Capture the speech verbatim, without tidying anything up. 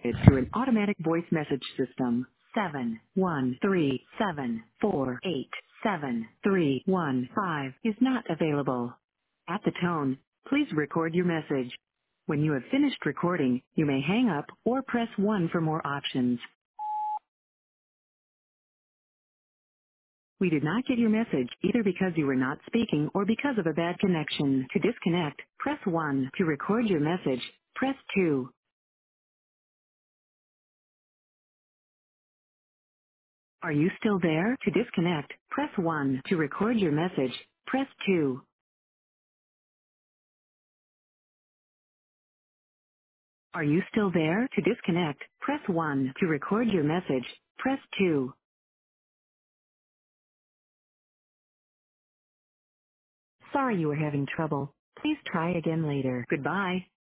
through an automatic voice message system. Seven one three seven four eight seven three one five is not available. At the tone, please record your message. When you have finished recording, you may hang up or press one for more options. We did not get your message either because you were not speaking or because of a bad connection. To disconnect, press one. To record your message, press two. Are you still there? To disconnect, press one. To record your message, press two. Are you still there? To disconnect, press one. To record your message, press two. Sorry you were having trouble. Please try again later. Goodbye.